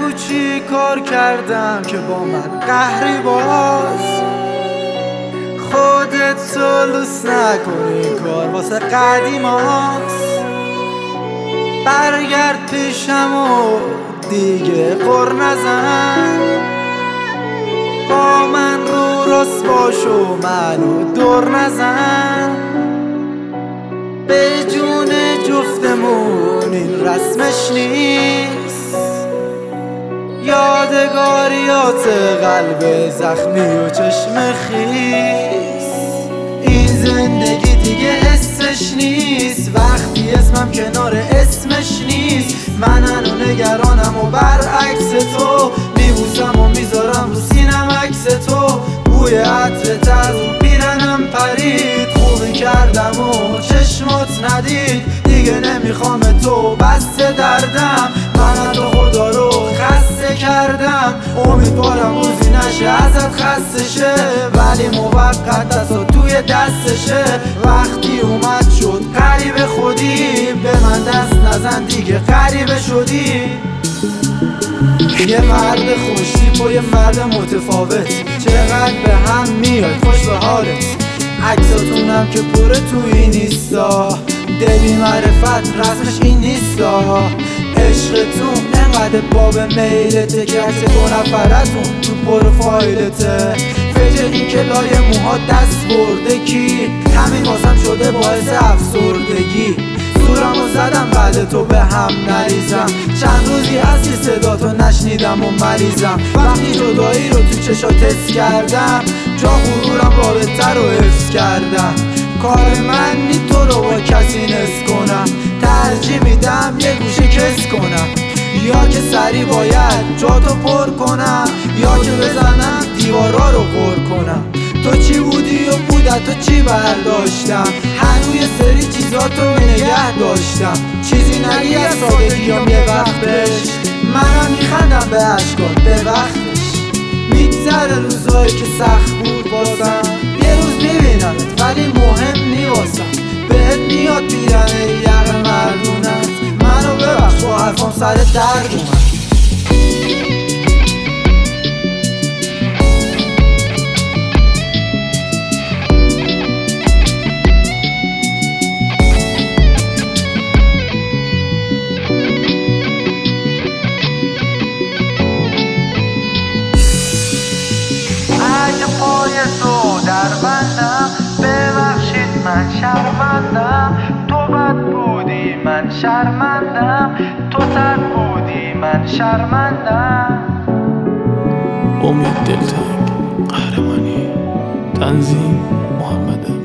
بگو چی کار کردم که با من قهری باز. خودت سلوس نکن، این کار واسه قدیماست. برگرد پیشم و دیگه قر نزن. با من رو راست باش و منو دور نزن. به جون جفتمون این رسمش نیست. یادگاریات قلب زخمی و چشم خیس. این زندگی دیگه حسش نیست وقتی اسمم کنار اسمش نیست. من هنو نگرانم و برعکس تو میبوسم و میذارم رو سینم عکس تو. بوی عطرت از اون پیرنم پرید. خوبی کردم و چشمات ندید. دیگه نمیخوام تو بسته دردم. من تو خدا رو خسته کردم. امیدوارم روزی نشه ازت خسته شه، ولی موقت دستا توی دستشه. وقتی اومد شد قریب خودی، به من دست نزن دیگه غریبه شدی. یه مرد خوشتیپ و یه مرد متفاوت، چقدر به هم میاد خوش به حالت. عکساتونم که پره توی نیستا، دبی معرفت رسمش این نیستا. عشقتون انقدر باب میلته که عکس 2 نفرتون تو پروفایلته. فکر این که لای موها دست برده کی، همین واسم شده باعث افسردگی. زورمو زدم بعد تو به هم نریزم. چند روزی هست که صداتو نشنیدم و مریضم. وقتی جدایی رو تو چشات حس کردم، جا غرورم رابطه رو حفظ کردم. کار من نی تو رو با کسی نس کنم. ترجیح میدم یه گوشه کس کنم. یا که سری باید جاتو پر کنم، یا که بزنم دیوارا رو پر کنم. تو چی بودی و بودت تو چی برداشتم. هنوز یه سری چیزاتو نگه داشتم. چیزی نگی از سادگیام یه وقت بهش. منم میخندم به عشقات به وقتش. میگذره روزایی که سخت بود واسم. یه روز میبینمت ولی مهم نی واسم. بهت میاد پیرنه یقه مردونت. منو ببخش با حرفام سر درد اومد. پای تو در بندم، ببخشید من شرمندم. تو بد بودی من شرمندم، تو سرد بودی من شرمندم. امید دلتنگ قهرمانی تنظیم محمد